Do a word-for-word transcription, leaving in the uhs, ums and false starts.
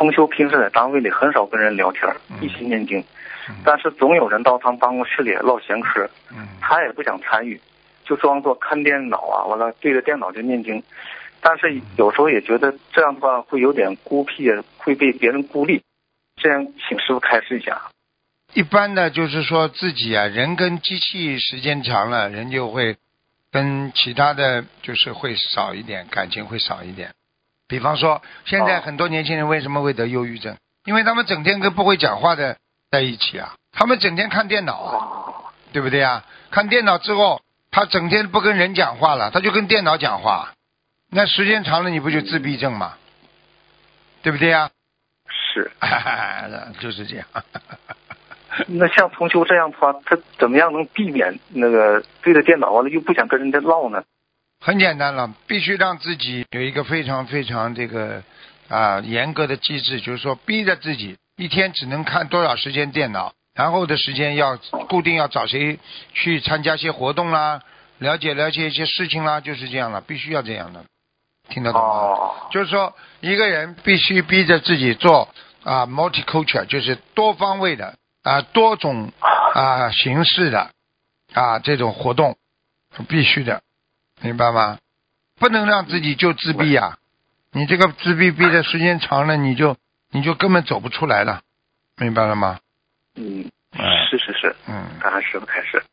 同修平时在单位里很少跟人聊天，一起念经，嗯、但是总有人到他们办公室里唠闲嗑，嗯、他也不想参与，就装作看电脑啊，完了对着电脑就念经。但是有时候也觉得这样的话会有点孤僻，会被别人孤立，这样请师父开示一下。 一般的就是说自己啊，人跟机器时间长了，人就会跟其他的就是会少一点，感情会少一点。比方说现在很多年轻人为什么会得忧郁症？因为他们整天跟不会讲话的在一起啊，他们整天看电脑啊，对不对啊？看电脑之后他整天不跟人讲话了，他就跟电脑讲话，那时间长了你不就自闭症吗？对不对啊？ 是就是这样。 那像同修这样的话，他怎么样能避免那个对着电脑完了又不想跟人家唠呢？ 很简单了，必须让自己有一个非常非常这个啊严格的机制，就是说逼着自己一天只能看多少时间电脑，然后的时间要固定要找谁去参加一些活动啦，了解了解一些事情啦，就是这样了，必须要这样的，听得懂吗？ 哦、 就是说一个人必须逼着自己做啊 multicultural， 就是多方位的啊多种啊形式的啊这种活动，必须的。明白吗？不能让自己就自闭啊！你这个自闭闭的时间长了，你就你就根本走不出来了，明白了吗？ 嗯，是是是，嗯，感恩师父开示。